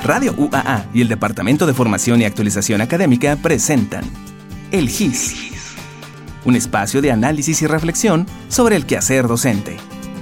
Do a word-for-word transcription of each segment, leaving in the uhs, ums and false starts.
Radio U A A y el Departamento de Formación y Actualización Académica presentan El G I S, un espacio de análisis y reflexión sobre el quehacer docente.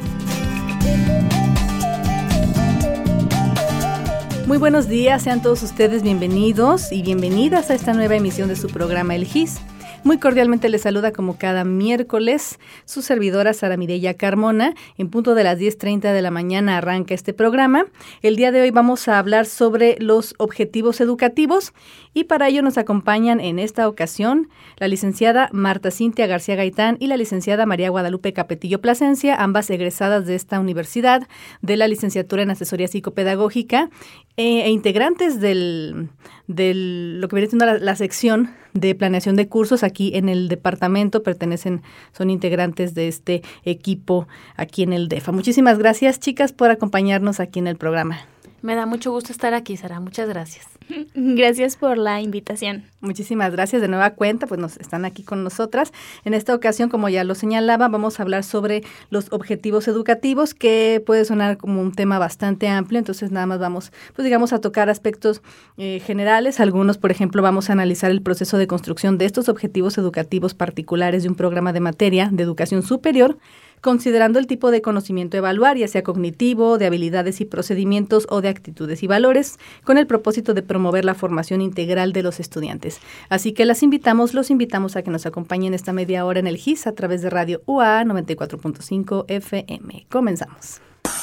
Muy buenos días, sean todos ustedes bienvenidos y bienvenidas a esta nueva emisión de su programa El G I S. Muy cordialmente les saluda como cada miércoles su servidora Sara Mireya Carmona. En punto de las diez treinta de la mañana arranca este programa. El día de hoy vamos a hablar sobre los objetivos educativos y para ello nos acompañan en esta ocasión la licenciada Marta Cintia García Gaitán y la licenciada María Guadalupe Capetillo Plasencia, ambas egresadas de esta universidad de la licenciatura en Asesoría Psicopedagógica e, e integrantes del, del lo que viene siendo la, la sección de planeación de cursos aquí en el departamento, pertenecen, son integrantes de este equipo aquí en el D E F A. Muchísimas gracias, chicas, por acompañarnos aquí en el programa. Me da mucho gusto estar aquí, Sara. Muchas gracias. Gracias por la invitación. Muchísimas gracias de nueva cuenta, pues nos están aquí con nosotras. En esta ocasión, como ya lo señalaba, vamos a hablar sobre los objetivos educativos, que puede sonar como un tema bastante amplio, entonces nada más vamos, pues digamos, a tocar aspectos eh, generales. Algunos, por ejemplo, vamos a analizar el proceso de construcción de estos objetivos educativos particulares de un programa de materia de educación superior, considerando el tipo de conocimiento a evaluar, ya sea cognitivo, de habilidades y procedimientos o de actitudes y valores, con el propósito de promover la formación integral de los estudiantes. Así que las invitamos, los invitamos a que nos acompañen esta media hora en el G I S a través de Radio U A A noventa y cuatro punto cinco F M. Comenzamos.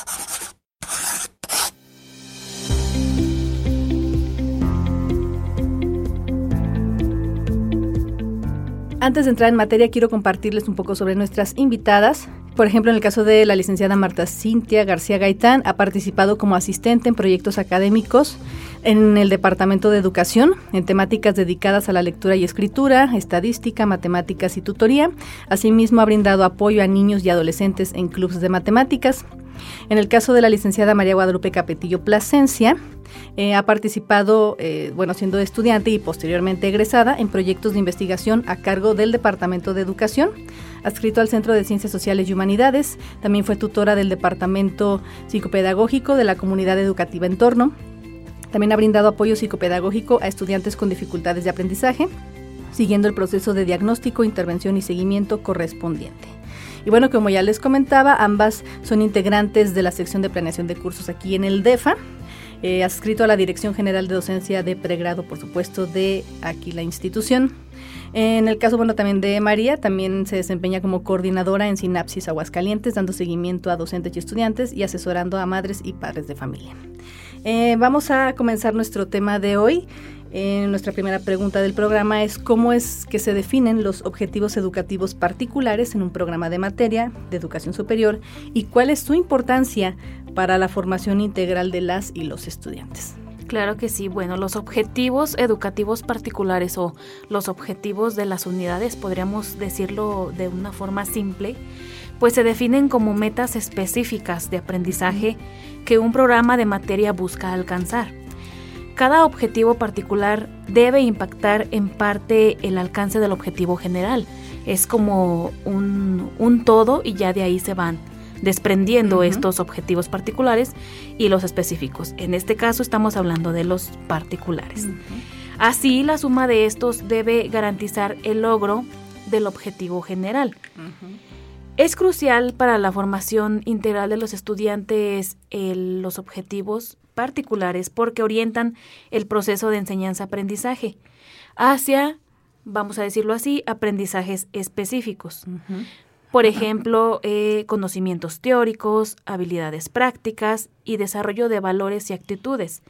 Antes de entrar en materia, quiero compartirles un poco sobre nuestras invitadas. Por ejemplo, en el caso de la licenciada Marta Cintia García Gaitán, ha participado como asistente en proyectos académicos en el Departamento de Educación, en temáticas dedicadas a la lectura y escritura, estadística, matemáticas y tutoría. Asimismo, ha brindado apoyo a niños y adolescentes en clubes de matemáticas. En el caso de la licenciada María Guadalupe Capetillo Plasencia, eh, ha participado, eh, bueno, siendo estudiante y posteriormente egresada en proyectos de investigación a cargo del Departamento de Educación, adscrito al Centro de Ciencias Sociales y Humanidades. También fue tutora del Departamento Psicopedagógico de la Comunidad Educativa Entorno. También ha brindado apoyo psicopedagógico a estudiantes con dificultades de aprendizaje, siguiendo el proceso de diagnóstico, intervención y seguimiento correspondiente. Y bueno, como ya les comentaba, ambas son integrantes de la sección de planeación de cursos aquí en el D E F A, eh, adscrito a la Dirección General de Docencia de Pregrado, por supuesto, de aquí la institución. En el caso, bueno, también de María, también se desempeña como coordinadora en Sinapsis Aguascalientes, dando seguimiento a docentes y estudiantes y asesorando a madres y padres de familia. Eh, vamos a comenzar nuestro tema de hoy. Eh, nuestra primera pregunta del programa es ¿cómo es que se definen los objetivos educativos particulares en un programa de materia de educación superior y cuál es su importancia para la formación integral de las y los estudiantes? Claro que sí. Bueno, los objetivos educativos particulares o los objetivos de las unidades, podríamos decirlo de una forma simple, pues se definen como metas específicas de aprendizaje que un programa de materia busca alcanzar. Cada objetivo particular debe impactar en parte el alcance del objetivo general. Es como un, un todo y ya de ahí se van desprendiendo uh-huh. estos objetivos particulares y los específicos. En este caso estamos hablando de los particulares. Uh-huh. Así, la suma de estos debe garantizar el logro del objetivo general. Uh-huh. Es crucial para la formación integral de los estudiantes el, los objetivos particulares porque orientan el proceso de enseñanza-aprendizaje hacia, vamos a decirlo así, aprendizajes específicos. Uh-huh. Por ejemplo, eh, conocimientos teóricos, habilidades prácticas y desarrollo de valores y actitudes.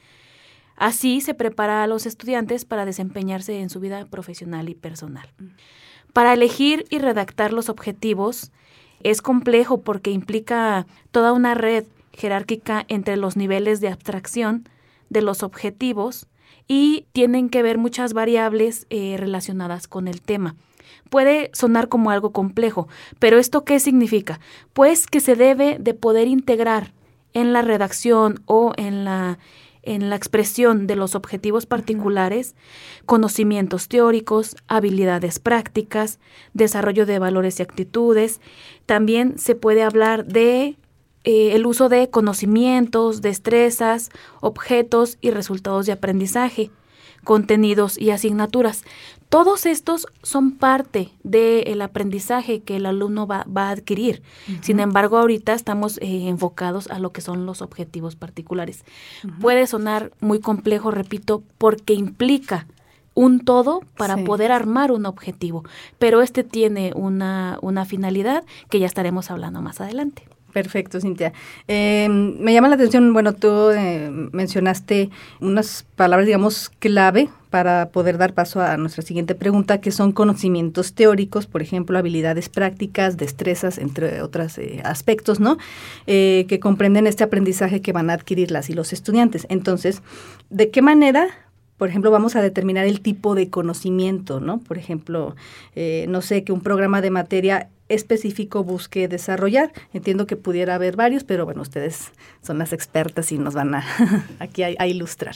Así se prepara a los estudiantes para desempeñarse en su vida profesional y personal. Uh-huh. Para elegir y redactar los objetivos es complejo porque implica toda una red jerárquica entre los niveles de abstracción de los objetivos y tienen que ver muchas variables eh, relacionadas con el tema. Puede sonar como algo complejo, pero ¿esto qué significa? Pues que se debe de poder integrar en la redacción o en la, en la expresión de los objetivos particulares conocimientos teóricos, habilidades prácticas, desarrollo de valores y actitudes. También se puede hablar de eh, el uso de conocimientos, destrezas, objetos y resultados de aprendizaje, contenidos y asignaturas. Todos estos son parte del aprendizaje que el alumno va, va a adquirir. Uh-huh. Sin embargo, ahorita estamos eh, enfocados a lo que son los objetivos particulares. Uh-huh. Puede sonar muy complejo, repito, porque implica un todo para sí. poder armar un objetivo, pero este tiene una, una finalidad que ya estaremos hablando más adelante. Perfecto, Cintia. Eh, me llama la atención, bueno, tú eh, mencionaste unas palabras, digamos, clave para poder dar paso a nuestra siguiente pregunta, que son conocimientos teóricos, por ejemplo, habilidades prácticas, destrezas, entre otros eh, aspectos, ¿no? Eh, que comprenden este aprendizaje que van a adquirir las y los estudiantes. Entonces, ¿de qué manera, por ejemplo, vamos a determinar el tipo de conocimiento, ¿no? Por ejemplo, eh, no sé, que un programa de materia específico busque desarrollar? Entiendo que pudiera haber varios, pero bueno, ustedes son las expertas y nos van a aquí a, a ilustrar.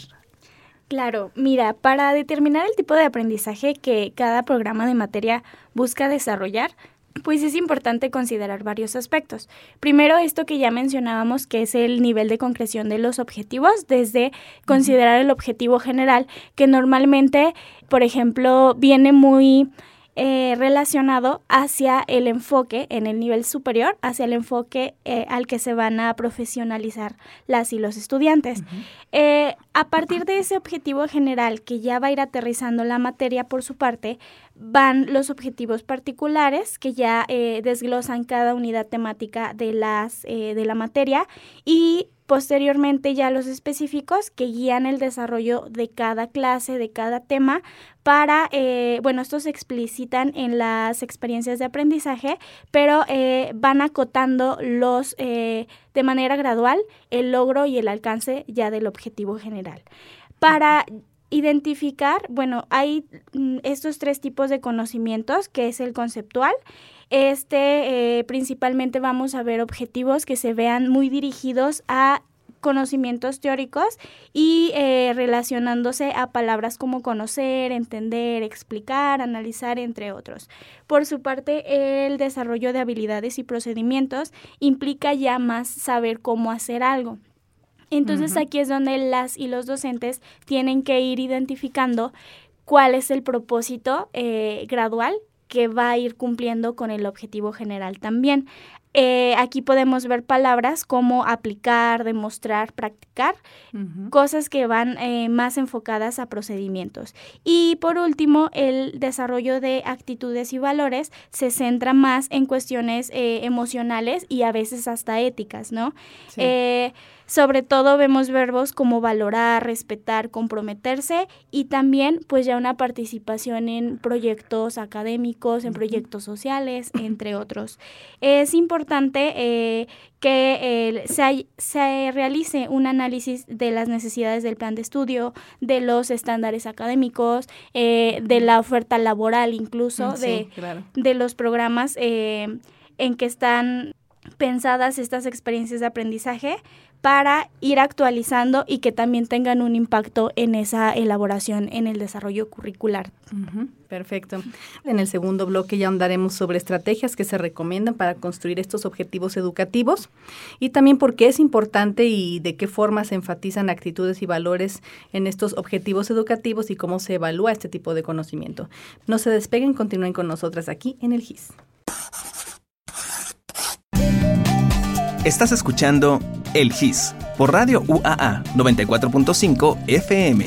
Claro, mira, para determinar el tipo de aprendizaje que cada programa de materia busca desarrollar, pues es importante considerar varios aspectos. Primero, esto que ya mencionábamos, que es el nivel de concreción de los objetivos, desde considerar el objetivo general, que normalmente, por ejemplo, viene muy Eh, relacionado hacia el enfoque en el nivel superior, hacia el enfoque eh, al que se van a profesionalizar las y los estudiantes. Uh-huh. Eh, a partir de ese objetivo general que ya va a ir aterrizando la materia por su parte, van los objetivos particulares que ya eh, desglosan cada unidad temática de, las, eh, de la materia y posteriormente ya los específicos que guían el desarrollo de cada clase, de cada tema, para, eh, bueno, estos se explicitan en las experiencias de aprendizaje, pero eh, van acotando los, eh, de manera gradual, el logro y el alcance ya del objetivo general. Para identificar, bueno, hay mm, estos tres tipos de conocimientos, que es el conceptual. Este, eh, principalmente vamos a ver objetivos que se vean muy dirigidos a conocimientos teóricos y eh, relacionándose a palabras como conocer, entender, explicar, analizar, entre otros. Por su parte, el desarrollo de habilidades y procedimientos implica ya más saber cómo hacer algo. Entonces, uh-huh. aquí es donde las y los docentes tienen que ir identificando cuál es el propósito eh, gradual que va a ir cumpliendo con el objetivo general también. Eh, aquí podemos ver palabras como aplicar, demostrar, practicar, uh-huh. cosas que van eh, más enfocadas a procedimientos. Y por último, el desarrollo de actitudes y valores se centra más en cuestiones eh, emocionales y a veces hasta éticas, ¿no? Sí. Eh, Sobre todo vemos verbos como valorar, respetar, comprometerse y también pues ya una participación en proyectos académicos, en proyectos sociales, entre otros. Es importante eh, que eh, se, se realice un análisis de las necesidades del plan de estudio, de los estándares académicos, eh, de la oferta laboral incluso, sí, de, claro. de los programas eh, en que están pensadas estas experiencias de aprendizaje, para ir actualizando y que también tengan un impacto en esa elaboración, en el desarrollo curricular. Uh-huh. Perfecto. En el segundo bloque ya ahondaremos sobre estrategias que se recomiendan para construir estos objetivos educativos y también por qué es importante y de qué forma se enfatizan actitudes y valores en estos objetivos educativos y cómo se evalúa este tipo de conocimiento. No se despeguen, continúen con nosotras aquí en el G I S. Estás escuchando El G I S por Radio U A A noventa y cuatro punto cinco F M.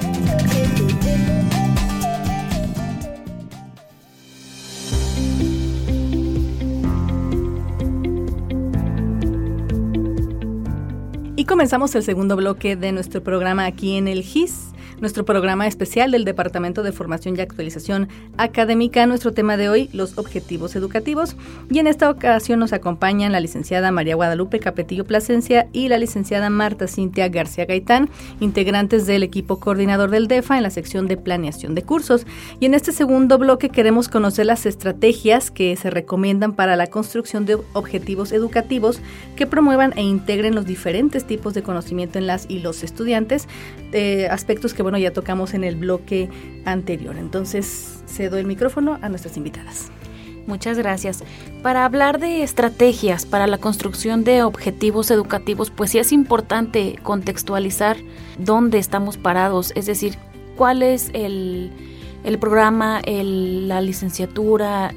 Y comenzamos el segundo bloque de nuestro programa aquí en el G I S. Nuestro programa especial del Departamento de Formación y Actualización Académica. Nuestro tema de hoy, los objetivos educativos. Y en esta ocasión nos acompañan la licenciada María Guadalupe Capetillo Plasencia y la licenciada Marta Cintia García Gaitán, integrantes del equipo coordinador del D E F A en la sección de planeación de cursos. Y en este segundo bloque queremos conocer las estrategias que se recomiendan para la construcción de objetivos educativos que promuevan e integren los diferentes tipos de conocimiento en las y los estudiantes, eh, aspectos que bueno, ya tocamos en el bloque anterior. Entonces, cedo el micrófono a nuestras invitadas. Muchas gracias. Para hablar de estrategias para la construcción de objetivos educativos, pues sí es importante contextualizar dónde estamos parados, es decir, cuál es el, el programa, el, la licenciatura,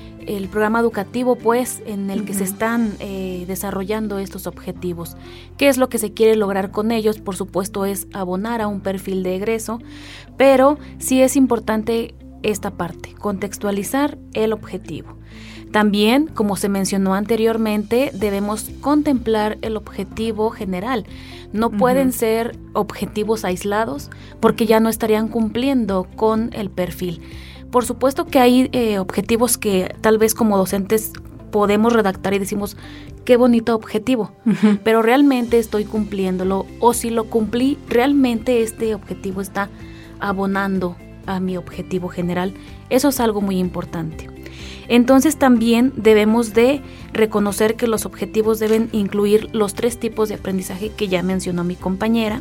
el programa educativo, pues, en el que uh-huh. se están eh, desarrollando estos objetivos. ¿Qué es lo que se quiere lograr con ellos? Por supuesto, es abonar a un perfil de egreso, pero sí es importante esta parte, contextualizar el objetivo. También, como se mencionó anteriormente, debemos contemplar el objetivo general. No uh-huh. pueden ser objetivos aislados porque ya no estarían cumpliendo con el perfil. Por supuesto que hay eh, objetivos que tal vez como docentes podemos redactar y decimos, qué bonito objetivo, uh-huh. pero realmente estoy cumpliéndolo, o si lo cumplí, realmente este objetivo está abonando a mi objetivo general. Eso es algo muy importante. Entonces también debemos de reconocer que los objetivos deben incluir los tres tipos de aprendizaje que ya mencionó mi compañera,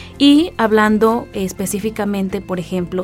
y hablando específicamente, por ejemplo,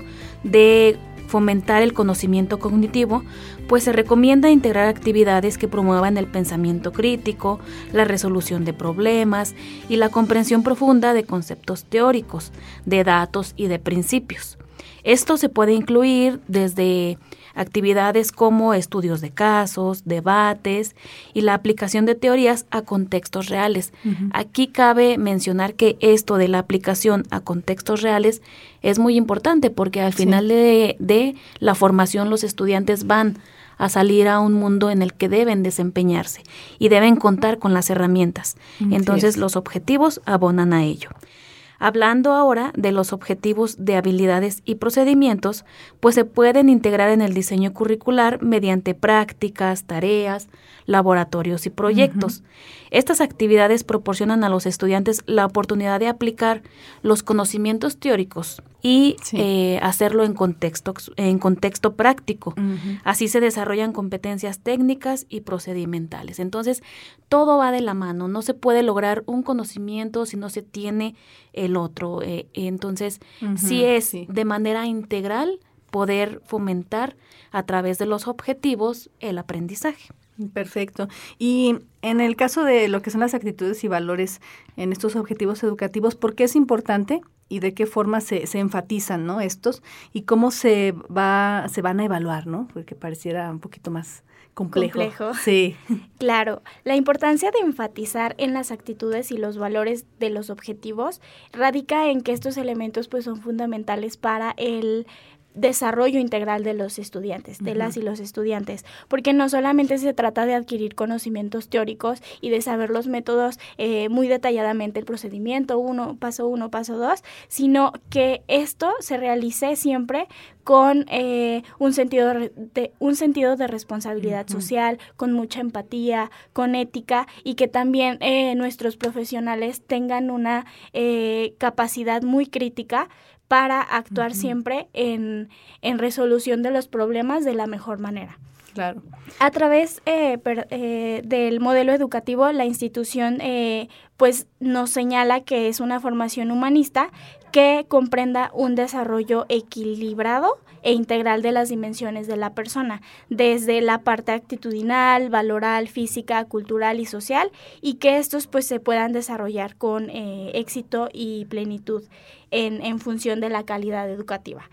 de fomentar el conocimiento cognitivo, pues se recomienda integrar actividades que promuevan el pensamiento crítico, la resolución de problemas y la comprensión profunda de conceptos teóricos, de datos y de principios. Esto se puede incluir desde actividades como estudios de casos, debates y la aplicación de teorías a contextos reales. Uh-huh. Aquí cabe mencionar que esto de la aplicación a contextos reales es muy importante porque al sí. final de, de la formación los estudiantes van a salir a un mundo en el que deben desempeñarse y deben contar con las herramientas. Entonces sí. los objetivos abonan a ello. Hablando ahora de los objetivos de habilidades y procedimientos, pues se pueden integrar en el diseño curricular mediante prácticas, tareas, laboratorios y proyectos. Uh-huh. Estas actividades proporcionan a los estudiantes la oportunidad de aplicar los conocimientos teóricos y sí. eh, hacerlo en contexto, en contexto práctico. Uh-huh. Así se desarrollan competencias técnicas y procedimentales. Entonces, todo va de la mano. No se puede lograr un conocimiento si no se tiene el otro. Eh, entonces, uh-huh, sí es sí. de manera integral poder fomentar a través de los objetivos el aprendizaje. Perfecto. Y en el caso de lo que son las actitudes y valores en estos objetivos educativos, ¿por qué es importante y de qué forma se, se enfatizan, ¿no? estos y cómo se va se van a evaluar, ¿no? Porque pareciera un poquito más complejo. Complejo. Sí. Claro, la importancia de enfatizar en las actitudes y los valores de los objetivos radica en que estos elementos pues son fundamentales para el desarrollo integral de los estudiantes, de uh-huh. las y los estudiantes, porque no solamente se trata de adquirir conocimientos teóricos y de saber los métodos eh, muy detalladamente, el procedimiento uno, paso uno, paso dos, sino que esto se realice siempre con eh, un sentido de un sentido de responsabilidad uh-huh. social, con mucha empatía, con ética, y que también eh, nuestros profesionales tengan una eh, capacidad muy crítica para actuar uh-huh. siempre en, en resolución de los problemas de la mejor manera. Claro. A través eh, per, eh, del modelo educativo, la institución eh, pues nos señala que es una formación humanista que comprenda un desarrollo equilibrado e integral de las dimensiones de la persona, desde la parte actitudinal, valoral, física, cultural y social, y que estos pues se puedan desarrollar con eh, éxito y plenitud en, en función de la calidad educativa.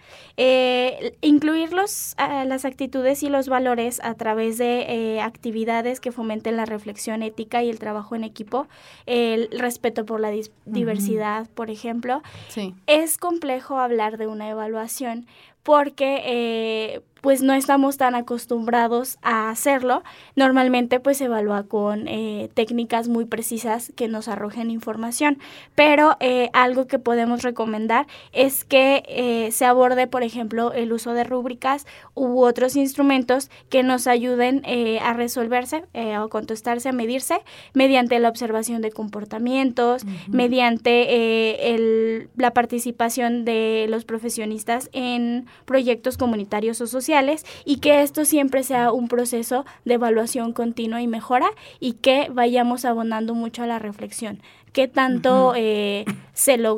Eh, incluir los, uh, las actitudes y los valores a través de eh, actividades que fomenten la reflexión ética y el trabajo en equipo, el respeto por la dis- uh-huh. diversidad, por ejemplo. Sí. Es complejo hablar de una evaluación porque eh, pues no estamos tan acostumbrados a hacerlo. Normalmente pues se evalúa con eh, técnicas muy precisas que nos arrojen información, pero eh, algo que podemos recomendar es que eh, se aborde, por ejemplo, el uso de rúbricas u otros instrumentos que nos ayuden eh, a resolverse, eh, a contestarse, a medirse mediante la observación de comportamientos, uh-huh. mediante eh, el, la participación de los profesionistas en proyectos comunitarios o sociales, y que esto siempre sea un proceso de evaluación continua y mejora, y que vayamos abonando mucho a la reflexión. ¿Qué tanto uh-huh. eh, se logró?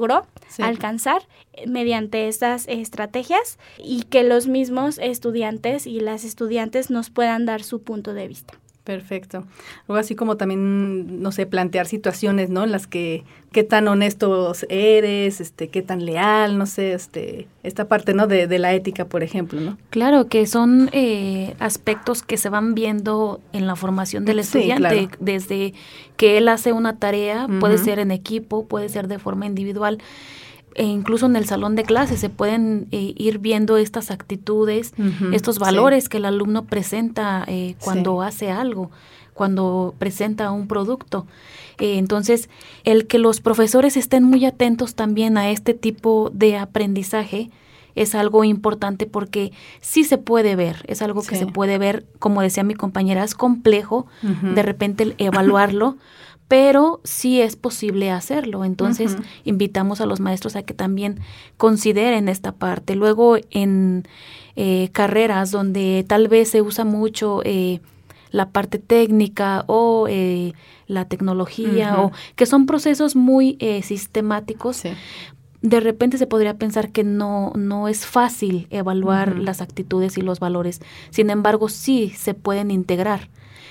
sí. alcanzar mediante estas estrategias y que los mismos estudiantes y las estudiantes nos puedan dar su punto de vista. Perfecto. Luego así como también, no sé, plantear situaciones, ¿no? En las que qué tan honesto eres, este, qué tan leal, no sé, este, esta parte, ¿no? De, de la ética, por ejemplo, ¿no? Claro, que son eh, aspectos que se van viendo en la formación del estudiante, sí, claro. Desde que él hace una tarea, uh-huh. puede ser en equipo, puede ser de forma individual. E incluso en el salón de clases se pueden eh, ir viendo estas actitudes, uh-huh, estos valores sí. que el alumno presenta eh, cuando sí. hace algo, cuando presenta un producto. Eh, entonces, el que los profesores estén muy atentos también a este tipo de aprendizaje es algo importante porque sí se puede ver, es algo sí. que se puede ver, como decía mi compañera, es complejo uh-huh. de repente evaluarlo, pero sí es posible hacerlo. Entonces, uh-huh. invitamos a los maestros a que también consideren esta parte. Luego, en eh, carreras donde tal vez se usa mucho eh, la parte técnica o eh, la tecnología, uh-huh. o que son procesos muy eh, sistemáticos, sí. de repente se podría pensar que no, no es fácil evaluar uh-huh. las actitudes y los valores. Sin embargo, sí se pueden integrar.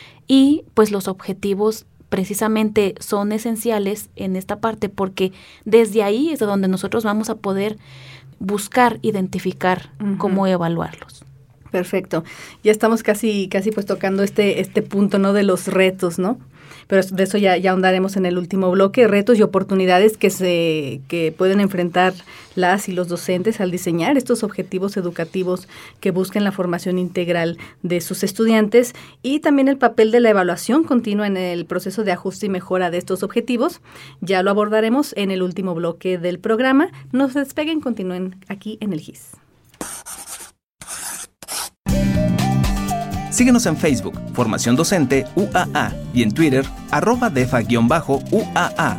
Y pues los objetivos precisamente son esenciales en esta parte porque desde ahí es de donde nosotros vamos a poder buscar, identificar uh-huh. cómo evaluarlos. Perfecto. Ya estamos casi casi pues tocando este este punto, ¿no? De los retos, ¿no? Pero de eso ya, ya ahondaremos en el último bloque, retos y oportunidades que se que pueden enfrentar las y los docentes al diseñar estos objetivos educativos que busquen la formación integral de sus estudiantes y también el papel de la evaluación continua en el proceso de ajuste y mejora de estos objetivos. Ya lo abordaremos en el último bloque del programa. No se despeguen, continúen aquí en el G I S. Síguenos en Facebook, Formación Docente U A A, y en Twitter, arroba defa-U A A.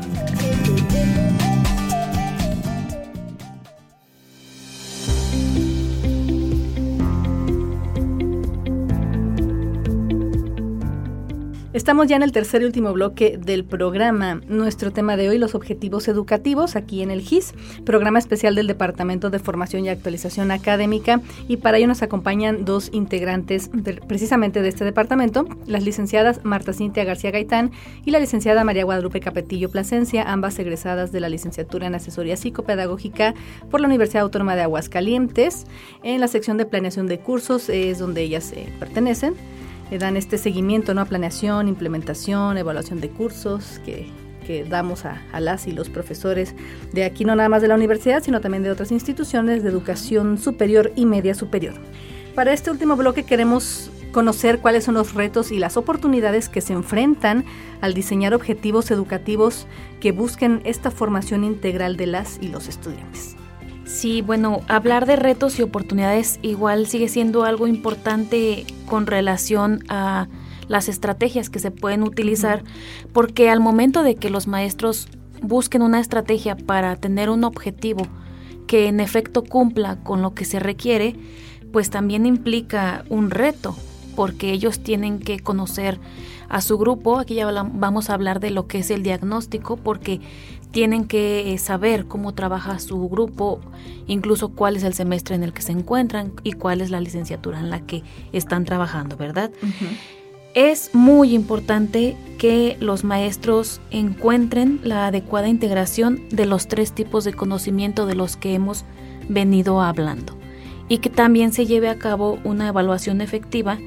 Estamos ya en el tercer y último bloque del programa. Nuestro tema de hoy, los objetivos educativos, aquí en el G I S, programa especial del Departamento de Formación y Actualización Académica, y para ello nos acompañan dos integrantes de, precisamente de este departamento, las licenciadas Marta Cintia García Gaitán y la licenciada María Guadalupe Capetillo Plasencia, ambas egresadas de la licenciatura en Asesoría Psicopedagógica por la Universidad Autónoma de Aguascalientes. En la sección de planeación de cursos es donde ellas eh, pertenecen. Le dan este seguimiento, ¿no? A planeación, implementación, evaluación de cursos que, que damos a, a las y los profesores de aquí, no nada más de la universidad, sino también de otras instituciones de educación superior y media superior. Para este último bloque queremos conocer cuáles son los retos y las oportunidades que se enfrentan al diseñar objetivos educativos que busquen esta formación integral de las y los estudiantes. Sí, bueno, hablar de retos y oportunidades igual sigue siendo algo importante con relación a las estrategias que se pueden utilizar, uh-huh. porque al momento de que los maestros busquen una estrategia para tener un objetivo que en efecto cumpla con lo que se requiere, pues también implica un reto, porque ellos tienen que conocer a su grupo. Aquí ya vamos a hablar de lo que es el diagnóstico, porque tienen que saber cómo trabaja su grupo, incluso cuál es el semestre en el que se encuentran y cuál es la licenciatura en la que están trabajando, ¿verdad? Uh-huh. Es muy importante que los maestros encuentren la adecuada integración de los tres tipos de conocimiento de los que hemos venido hablando y que también se lleve a cabo una evaluación efectiva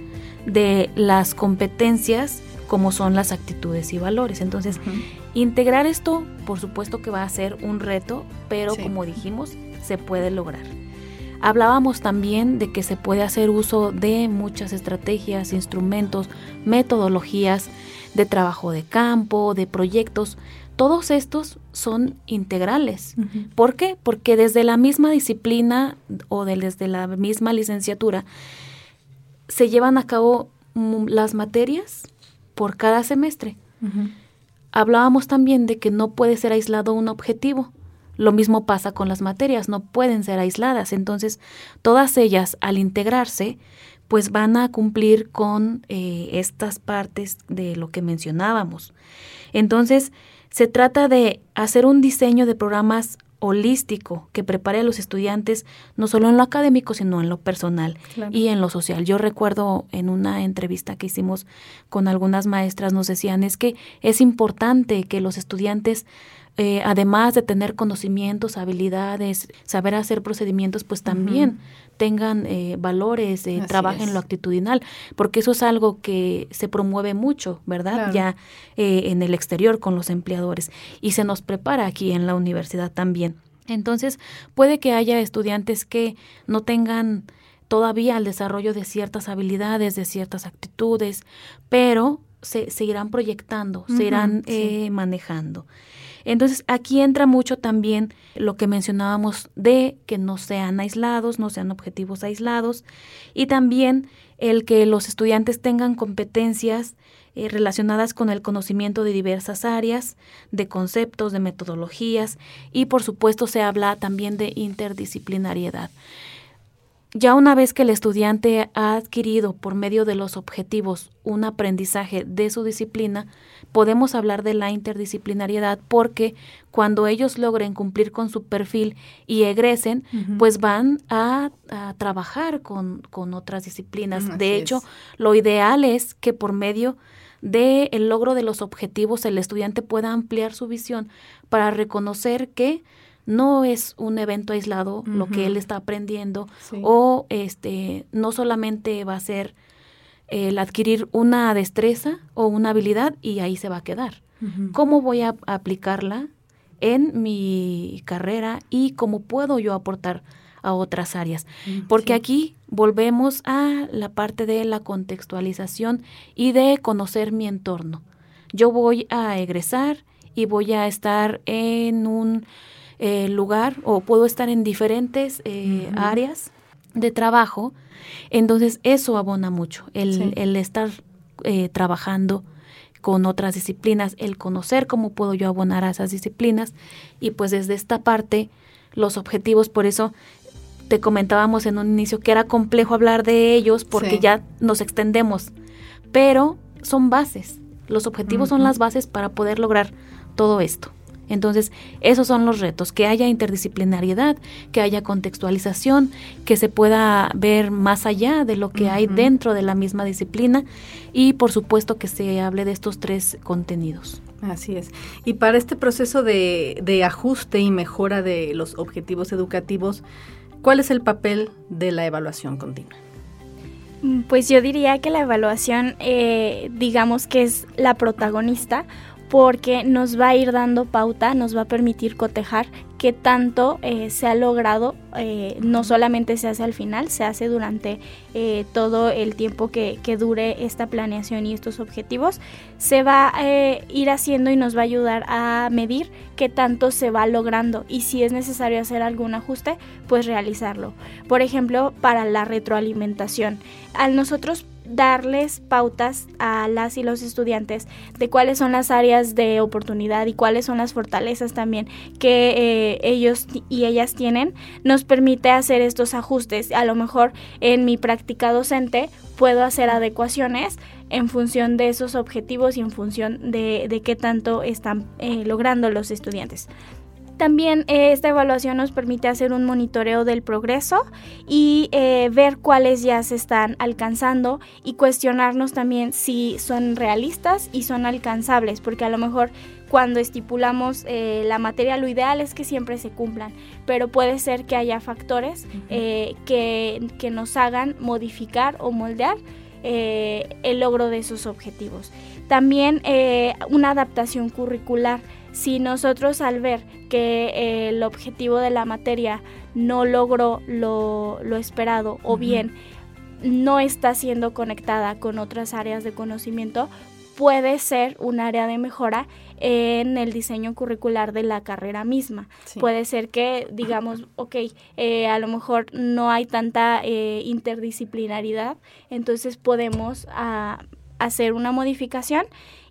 de las competencias como son las actitudes y valores. Entonces, uh-huh. integrar esto, por supuesto que va a ser un reto, pero sí. como dijimos, se puede lograr. Hablábamos también de que se puede hacer uso de muchas estrategias, instrumentos, metodologías de trabajo de campo, de proyectos. Todos estos son integrales. Uh-huh. ¿Por qué? Porque desde la misma disciplina o de, desde la misma licenciatura se llevan a cabo m- las materias por cada semestre. Uh-huh. Hablábamos también de que no puede ser aislado un objetivo. Lo mismo pasa con las materias, no pueden ser aisladas. Entonces, todas ellas, al integrarse, pues van a cumplir con eh, estas partes de lo que mencionábamos. Entonces, se trata de hacer un diseño de programas holístico que prepare a los estudiantes no solo en lo académico, sino en lo personal claro. y en lo social. Yo recuerdo en una entrevista que hicimos con algunas maestras, nos decían es que es importante que los estudiantes Eh, además de tener conocimientos, habilidades, saber hacer procedimientos, pues también uh-huh. tengan eh, valores, eh, trabajen lo actitudinal, porque eso es algo que se promueve mucho, ¿verdad? Claro. Ya eh, en el exterior con los empleadores y se nos prepara aquí en la universidad también. Entonces, puede que haya estudiantes que no tengan todavía el desarrollo de ciertas habilidades, de ciertas actitudes, pero se, se irán proyectando, uh-huh, se irán sí. eh, manejando. Entonces, aquí entra mucho también lo que mencionábamos de que no sean aislados, no sean objetivos aislados, y también el que los estudiantes tengan competencias eh, relacionadas con el conocimiento de diversas áreas, de conceptos, de metodologías, y por supuesto se habla también de interdisciplinariedad. Ya una vez que el estudiante ha adquirido por medio de los objetivos un aprendizaje de su disciplina, podemos hablar de la interdisciplinariedad porque cuando ellos logren cumplir con su perfil y egresen, uh-huh. pues van a, a trabajar con, con otras disciplinas. Así de hecho, es. Lo ideal es que por medio del logro de los objetivos el estudiante pueda ampliar su visión para reconocer que no es un evento aislado uh-huh. lo que él está aprendiendo sí. o este no solamente va a ser el adquirir una destreza o una habilidad y ahí se va a quedar. Uh-huh. ¿Cómo voy a aplicarla en mi carrera y cómo puedo yo aportar a otras áreas? Uh-huh. Porque sí. aquí volvemos a la parte de la contextualización y de conocer mi entorno. Yo voy a egresar y voy a estar en un Eh, lugar o puedo estar en diferentes eh, uh-huh. áreas de trabajo, entonces eso abona mucho, el, sí. el estar eh, trabajando con otras disciplinas, el conocer cómo puedo yo abonar a esas disciplinas y pues desde esta parte los objetivos, por eso te comentábamos en un inicio que era complejo hablar de ellos porque sí. ya nos extendemos, pero son bases, los objetivos uh-huh. son las bases para poder lograr todo esto. Entonces, esos son los retos, que haya interdisciplinariedad, que haya contextualización, que se pueda ver más allá de lo que uh-huh. hay dentro de la misma disciplina y, por supuesto, que se hable de estos tres contenidos. Así es. Y para este proceso de, de ajuste y mejora de los objetivos educativos, ¿cuál es el papel de la evaluación continua? Pues yo diría que la evaluación, eh, digamos que es la protagonista, porque nos va a ir dando pauta, nos va a permitir cotejar qué tanto eh, se ha logrado, eh, no solamente se hace al final, se hace durante eh, todo el tiempo que, que dure esta planeación y estos objetivos, se va a eh, ir haciendo y nos va a ayudar a medir qué tanto se va logrando y si es necesario hacer algún ajuste, pues realizarlo. Por ejemplo, para la retroalimentación, al nosotros darles pautas a las y los estudiantes de cuáles son las áreas de oportunidad y cuáles son las fortalezas también que eh, ellos y ellas tienen, nos permite hacer estos ajustes. A lo mejor en mi práctica docente puedo hacer adecuaciones en función de esos objetivos y en función de, de qué tanto están eh, logrando los estudiantes. También eh, esta evaluación nos permite hacer un monitoreo del progreso y eh, ver cuáles ya se están alcanzando y cuestionarnos también si son realistas y son alcanzables, porque a lo mejor cuando estipulamos eh, la materia lo ideal es que siempre se cumplan, pero puede ser que haya factores eh, que, que nos hagan modificar o moldear eh, el logro de esos objetivos. También eh, una adaptación curricular. Si nosotros al ver que eh, el objetivo de la materia no logró lo, lo esperado uh-huh. o bien no está siendo conectada con otras áreas de conocimiento, puede ser un área de mejora en el diseño curricular de la carrera misma. Sí. Puede ser que digamos, ok, eh, a lo mejor no hay tanta eh, interdisciplinaridad, entonces podemos a, hacer una modificación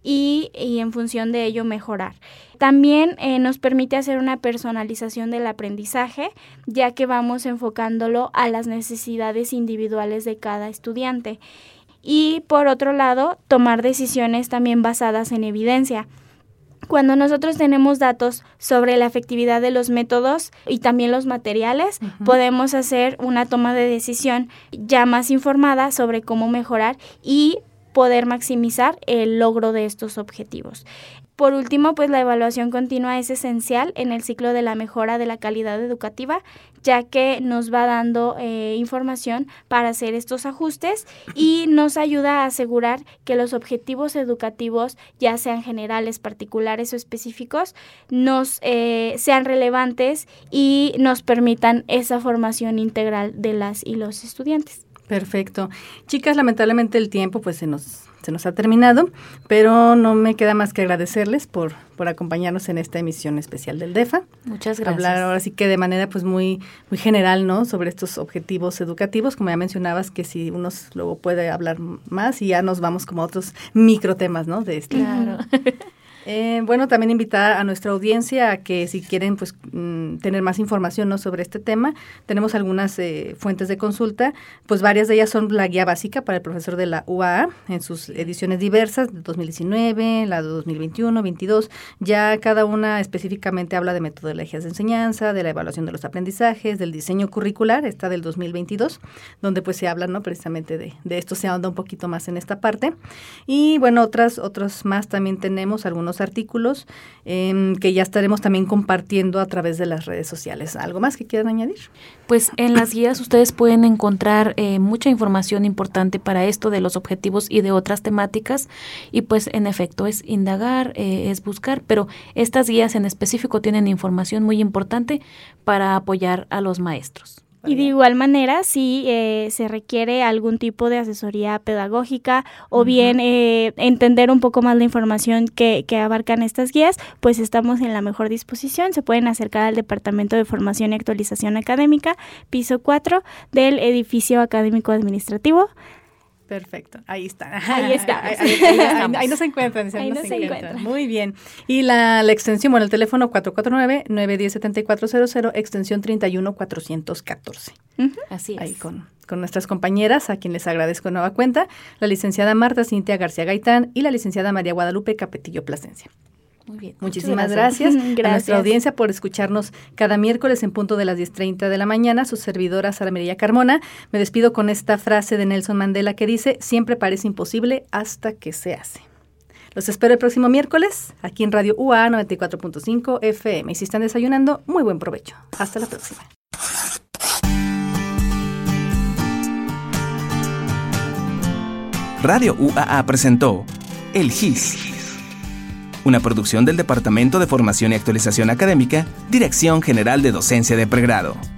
y, y en función de ello mejorar. También eh, nos permite hacer una personalización del aprendizaje, ya que vamos enfocándolo a las necesidades individuales de cada estudiante. Y por otro lado, tomar decisiones también basadas en evidencia. Cuando nosotros tenemos datos sobre la efectividad de los métodos y también los materiales, uh-huh. podemos hacer una toma de decisión ya más informada sobre cómo mejorar y poder maximizar el logro de estos objetivos. Por último, pues la evaluación continua es esencial en el ciclo de la mejora de la calidad educativa, ya que nos va dando eh, información para hacer estos ajustes y nos ayuda a asegurar que los objetivos educativos, ya sean generales, particulares o específicos, nos eh, sean relevantes y nos permitan esa formación integral de las y los estudiantes. Perfecto. Chicas, lamentablemente el tiempo pues se nos se nos ha terminado, pero no me queda más que agradecerles por, por acompañarnos en esta emisión especial del DEFA. Muchas gracias. Hablar ahora sí que de manera pues muy muy general, ¿no? Sobre estos objetivos educativos, como ya mencionabas, que si uno luego puede hablar más y ya nos vamos como a otros microtemas, ¿no? De este. Claro. Eh, bueno, también invitar a nuestra audiencia a que si quieren pues mm, tener más información, ¿no? sobre este tema, tenemos algunas eh, fuentes de consulta, pues varias de ellas son la guía básica para el profesor de la U A A en sus ediciones diversas, de dos mil diecinueve, la de dos mil veintiuno, veintidós, ya cada una específicamente habla de metodologías de enseñanza, de la evaluación de los aprendizajes, del diseño curricular, esta del dos mil veintidós, donde pues se habla, ¿no? precisamente de, de esto, se ahonda un poquito más en esta parte. Y bueno, otras, otros más también tenemos algunos artículos eh, que ya estaremos también compartiendo a través de las redes sociales. ¿Algo más que quieran añadir? Pues en las guías ustedes pueden encontrar eh, mucha información importante para esto de los objetivos y de otras temáticas y pues en efecto es indagar, eh, es buscar, pero estas guías en específico tienen información muy importante para apoyar a los maestros. Y de igual manera, si eh, se requiere algún tipo de asesoría pedagógica o uh-huh. bien eh, entender un poco más la información que, que abarcan estas guías, pues estamos en la mejor disposición. Se pueden acercar al Departamento de Formación y Actualización Académica, piso cuatro del edificio académico administrativo. Perfecto, ahí está. Ahí está. Ahí, ahí, ahí, ahí, ahí nos encuentran. Ahí nos nos encuentran. encuentran. Muy bien. Y la, la extensión, bueno, el teléfono cuatro cuatro nueve, nueve uno cero, siete cuatro cero cero, extensión treinta y uno cuatrocientos catorce. Uh-huh. Así es. Ahí con, con nuestras compañeras, a quien les agradezco nueva cuenta, la licenciada Marta Cintia García Gaitán y la licenciada María Guadalupe Capetillo Plasencia. Muy bien. Muchísimas gracias. gracias, gracias a nuestra audiencia por escucharnos cada miércoles en punto de las diez treinta de la mañana. Su servidora Sara Mireya Carmona. Me despido con esta frase de Nelson Mandela que dice: siempre parece imposible hasta que se hace. Los espero el próximo miércoles aquí en Radio U A A noventa y cuatro punto cinco F M. Y si están desayunando, muy buen provecho. Hasta la próxima. Radio U A A presentó El G I S, una producción del Departamento de Formación y Actualización Académica, Dirección General de Docencia de Pregrado.